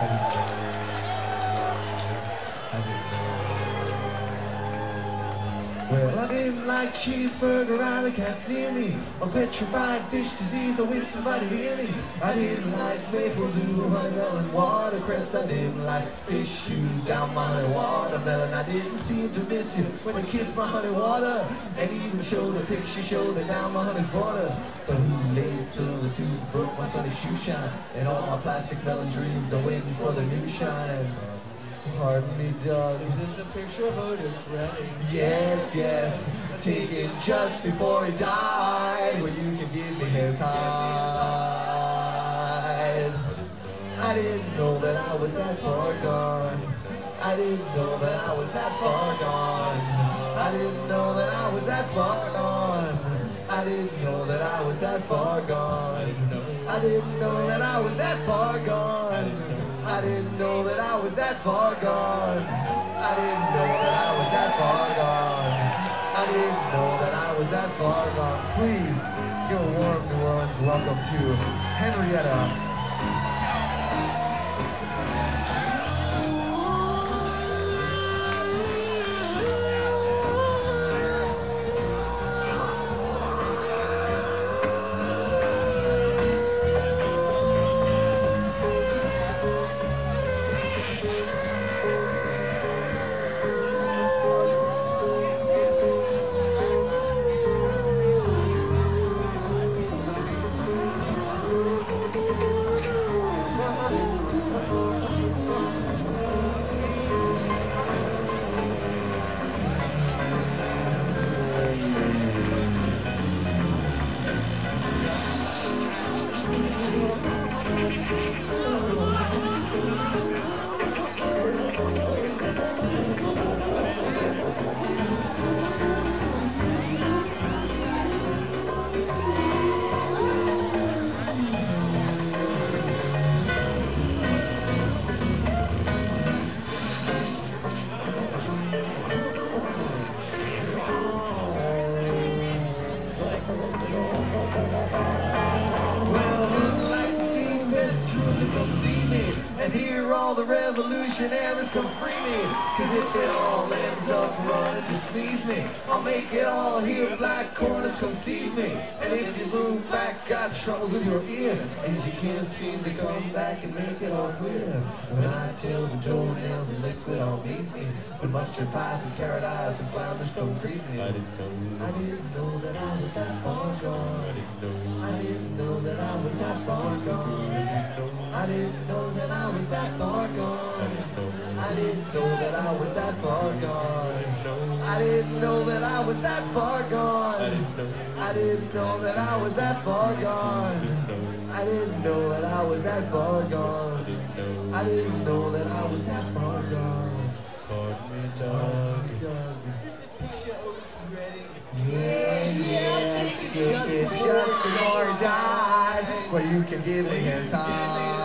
Well, I didn't like cheeseburger, alley cats near me, or petrified fish disease, or with somebody near me. I didn't like maple dew, watermelon, watercress. I didn't like fish shoes down my watermelon. I didn't seem to miss you when you kissed my honey water, and even showed a picture, showed it down my honey's border. But who laid silver tooth, broke my sunny shoe shine, and all my plastic melon dreams are waiting for their new shine. Pardon me, Doug. Is this a picture of Otis Redding? Yes, yes, taken just before he died. Well, you can give me his hide. I didn't know that I was that far gone. I didn't know that I was that far gone. I didn't know that I was that far gone. I didn't know that I was that far gone. I didn't know that I was that far gone. I didn't know that I was that far gone. I didn't know that I was that far gone. I didn't know that I was that far gone. Please give a warm New Orleans welcome to Henrietta. And hear all the revolutionaries come free me. Cause if it all ends up running to sneeze me, I'll make it all hear black corners come seize me. And if you move back, got troubles with your ear, and you can't seem to come back and make it all clear. When eye tails and toenails and liquid all meets me, when mustard pies and carrot eyes and flounders come greet me. I didn't know that I was that far gone. I didn't know that I was that far gone. I didn't know that I was that far gone. I didn't know that I was that far gone. I didn't know that I was that far gone. I didn't know that I was that far gone. I didn't know that I was that far gone. I didn't know that I was that far gone. Pardon me, Doug. Is this a picture of Otis Redding? Yeah, just before he died. Well, you can give me his heart.